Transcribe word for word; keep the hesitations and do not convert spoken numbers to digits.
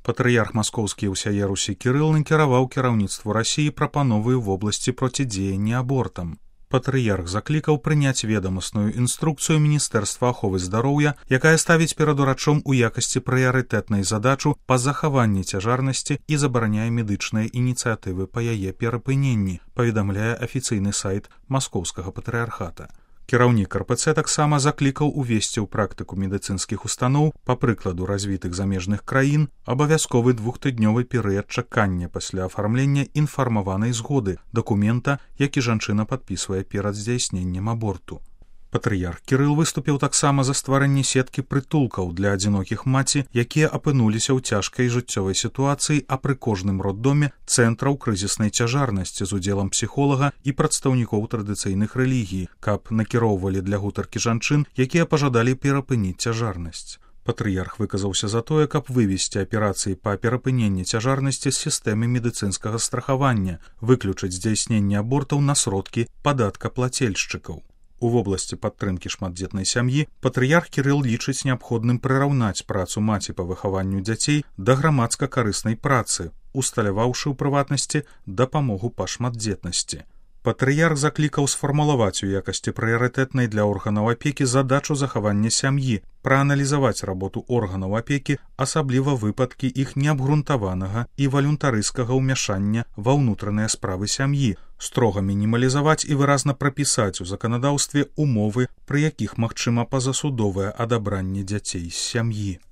Патрыярх маскоўскі і ўсяе Русі Кірыл накіраваў кіраўніцтву Расіі прапановы ў вобласці процідзеяння абортам. Патрыярх заклікаў прыняць ведамасную інструкцыю Міністэрства аховы здароўя, якая ставіць перад урачом у якасці прыярытэтнай задачу па захаванні цяжарнасці і забараняе медычныя ініцыятывы па яе перапыненні, паведамляе афіцыйны сайт маскоўскага патрыярхата. Кіраўнік эр пэ цэ таксама заклікаў увесці ў практыку медыцынскіх устаноў, па прыкладу развітых замежных краін, абавязковы двухтыднёвы перыяд чакання пасля афармлення інфармаванай згоды, дакумента, які жанчына падпісвае перад здзяйсненнем аборту. Патрыярх Кірыл выступіў таксама за стварэнне сеткі прытулкаў для адзінокіх маці, якія апынуліся ў цяжкай жыццёвай сітуацыі, а пры кожным роддоме цэнтраў крызіснай цяжарнасці з удзелам псіхолага і прадстаўнікоў традыцыйных рэлігій, каб накіроўвалі для гутаркі жанчын, якія пажадалі перапыніць цяжарнасць. Патрыярх выказаўся за тое, каб вывесці аперацыі па перапыненні цяжарнасці з сістэмы медыцынскага страхавання, выключыць здзяйсненне абортаў на сродкі падаткаплацельшчыкаў. У вобласці падтрымкі шматдзетнай сям'і патрыярх Кірыл лічыць неабходным прыраўнаць працу маці па выхаванню дзяцей да грамадска-карыснай працы, усталяваўшы ў прыватнасці дапамогу па шматдзетнасці. Патрыярх заклікаў сфармулаваць у якасці прыярытэтнай для органаў апекі задачу захавання сям'і, прааналізаваць работу органаў апекі, асабліва выпадкі іх неабгрунтаванага і валюнтарыскага ўмяшання ва ўнутраныя справы сям'і, строга мінімалізаваць і выразна прапісаць у заканадаўстве умовы, пры якіх магчыма пазасудовае адабранне дзяцей з сям'і.